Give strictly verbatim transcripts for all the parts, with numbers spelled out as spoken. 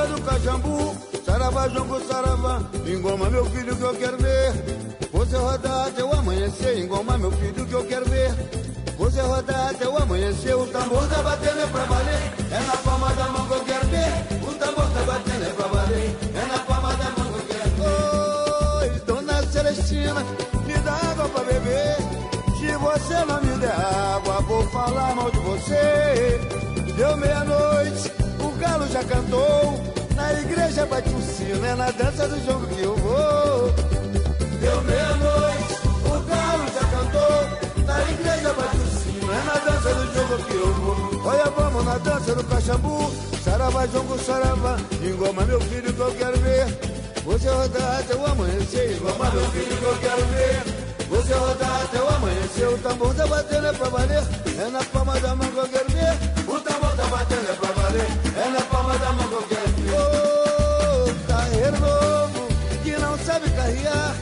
do Caxambu. Saravá, jongo, saravá, engoma meu filho que eu quero ver. Você rodar até o amanhecer, engoma meu filho que eu quero ver. Você rodar até o amanhecer, o tambor tá batendo é pra valer. É na palma da mão que eu quero ver. O tambor tá batendo é pra valer. É na palma da mão que eu quero ver. Oi, dona Celestina, me dá água pra beber. Se você não me der água, vou falar mal de você. Deu meia-noite, o galo já cantou. Na igreja bate o sino, é na dança do jogo que eu vou. Deu meia-noite, o galo já cantou. Na igreja bate o sino, é na dança do jogo que eu vou. Olha, vamos na dança do Caxambu. Saravá, jongo, saravá, engoma meu filho que eu quero ver. Você rodar até o amanhecer, engoma meu filho que eu quero ver. Você rodar até o amanhecer, o tambor tá batendo é pra valer. É na palma da mão que eu quero ver. O tambor tá batendo é pra valer. É na palma da mão que eu quero ver. Ô, oh, carreiro novo, que não sabe carrear.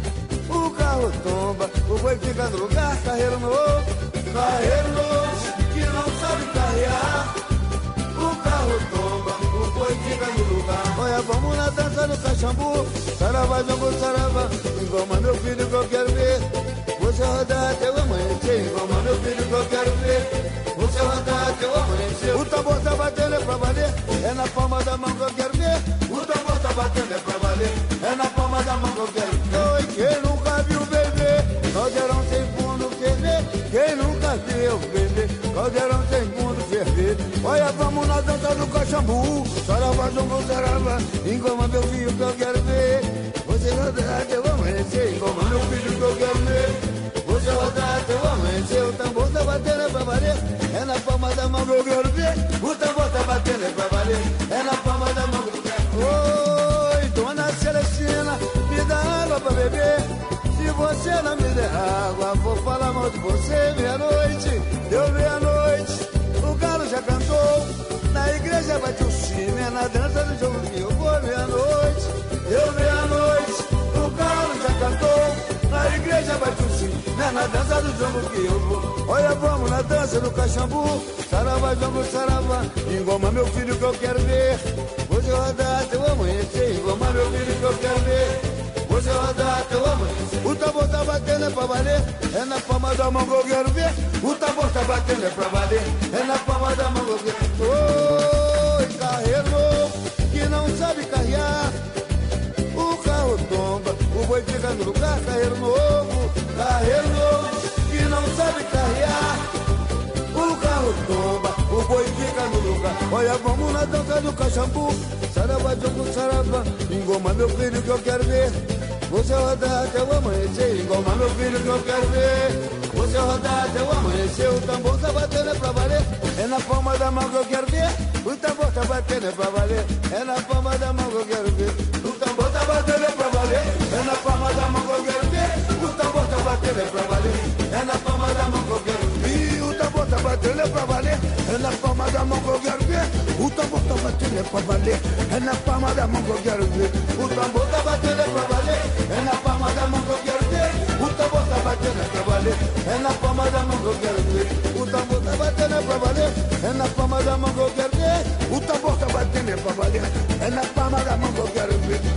O carro tomba, o boi fica no lugar. Carreiro novo, carreiro novo, que não sabe carrear. O carro tomba, o boi fica no lugar. Olha, vamos na dança do Caxambu. Saravá, jongo, saravá, engoma meu filho que eu quero ver. Você rodar até o amanhecer, engoma meu filho que eu quero ver. Você rodar até o amanhecer, o tambor tá batendo é pra valer. É na palma da mão que eu quero ver. O tambor tá batendo é pra valer. É na palma da mão que eu quero ver. Oi, quem nunca viu bebê, caldeirão sem fundo ferver. Quem nunca viu bebê, caldeirão sem fundo ferver. Olha, vamos na dança do Caxambu. Saravá, jongo, saravá, engoma meu filho que eu quero ver. Você rodar até o amanhecer, engoma meu filho que eu quero ver. Você rodar até o amanhecer, o tambor tá batendo é pra valer. É na palma da mão que eu quero ver. O tambor tá batendo é pra valer. É na palma da mão que eu quero ver. Oi, dona Celestina, me dá água pra beber. Se você não me der água, vou falar mal de você. Meia-noite, deu meia-noite, o galo já cantou. Na igreja bate o sino, é na dança do jogo que eu vou. Meia-noite, deu meia-noite, o galo já cantou. Na igreja bate o sino, é na dança do jogo que eu vou. Olha, vamos na dança do Caxambu. Saravá, jongo, saravá, engoma meu filho que eu quero ver. Você rodar até o amanhecer, engoma meu filho que eu quero ver. Você rodar até o amanhecer, o tambor tá batendo é pra valer. É na palma da mão que eu quero ver. O tambor tá batendo é pra valer. É na palma da mão que eu quero ver. Oi, carreiro novo, que não sabe carrear. O carro tomba, o boi fica no lugar. Carreiro novo, carreiro novo, que não sabe carrear. O carro tomba, o boi fica no lugar. Olha, vamos na dança do Caxambu. Saravá, jongo, saravá, engoma meu filho que eu quero ver. Você rodar até o amanhecer, engoma meu filho que eu quero ver. Você rodar até o amanhecer, o tambor tá batendo é pra valer. É na palma da mão que eu quero ver. O tambor tá batendo é pra valer. É na palma da mão que eu quero ver. O tambor tá batendo é pra valer. É na palma da mão que eu quero ver. O tambor tá batendo é pra valer. É na palma da mão que eu quero ver. E o tambor tá batendo é pra valer. É na palma da mão que eu quero ver. O tambor tá batendo é pra valer. É na palma da mão que eu quero ver. O tambor tá batendo é pra valer. É na palma da mão que eu quero ver. O tambor tá batendo é pra valer. É na palma da mão que eu quero ver. O tambor tá batendo é pra valer. É na palma da mão que eu quero ver. O tambor tá batendo é pra valer. É na palma da mão que eu quero ver.